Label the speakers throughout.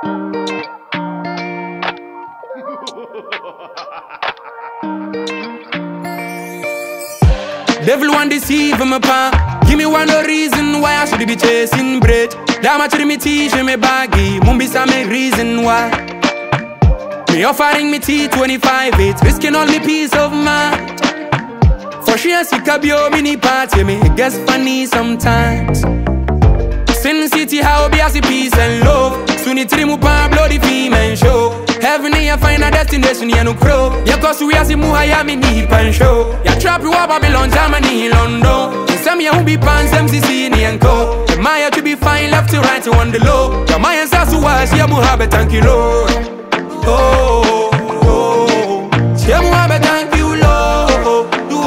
Speaker 1: Devil want deceive my pa. Give me one no reason why I should be chasing bread. That much me teach me baggy. Mumbisa me reason why. Me offering me T25, it's risking all me peace of mind. For sure, see Cabio mini party, me it gets funny sometimes. Sin City, how be as a peace and love. Soon it remove bloody female show. Heaven, you find a destination, you no crow. Ya cause we as a muhaya me need pan show. Ya trap you up Babylon, Germany, London. Some ya who be pants, MCC, and co. The Maya to be fine, left to right, on the low. The Maya says to us, ya muhabe, thank you, Lord. Oh, oh, ya muhabe, thank you, Lord.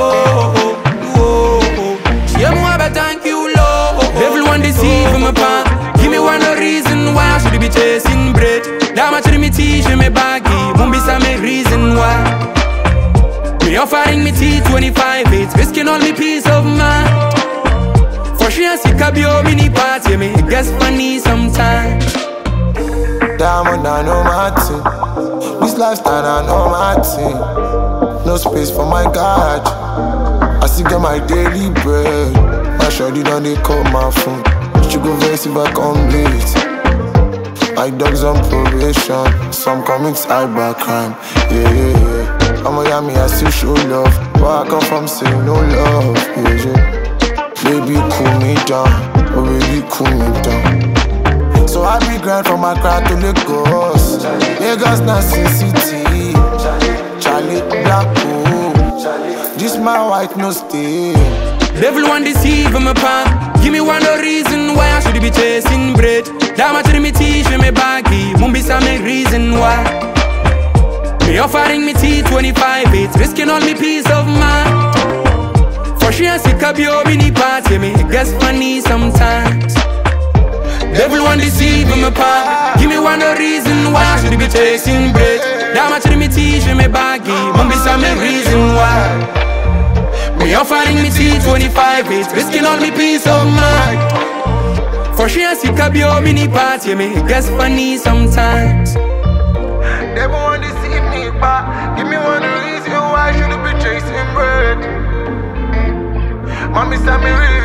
Speaker 1: Ya muhabe, thank you, Lord. Everyone deceive my pa. Give me one no reason why I should be chasing bread. That much me teach me baggy. Mumbisa me reason why. Me offering me T25, it's risking all me peace of mind. For sure, see Cabio mini party, me it gets funny sometimes.
Speaker 2: Diamond, I know my thing. This lifestyle, I know my thing. No space for my God. I still get my daily bread. My shawty done they call my phone. She go verse if I come late. My dog's on probation. Some comics cyber crime. Yeah. I'm a yummy, I still show love. Where I come from, say no love. Yeah. Baby, cool me down. Oh, baby, cool me down. So I be grind from Accra to Lagos. Lagos, now Sin City. Charlie Black, oh. This my white no stay.
Speaker 1: Devil want deceive my pa. Give me one no reason why I should be chasing bread. That much me teach me baggy. Mumbisa me reason why. Me offering me T25, it's risking all me peace of mind. For sure, see Cabio mini party, me it gets funny sometimes. Devil want deceive my pa. Give me one no reason why I should be chasing bread. That much me teach me baggy. Mumbisa me reason why. Me offering me T25, it's risking all me peace of mind. For sure, see Cabio mini party, me it gets funny sometimes.
Speaker 2: They want to see me back. Give me one reason why I should be chasing bread. Mommy, send me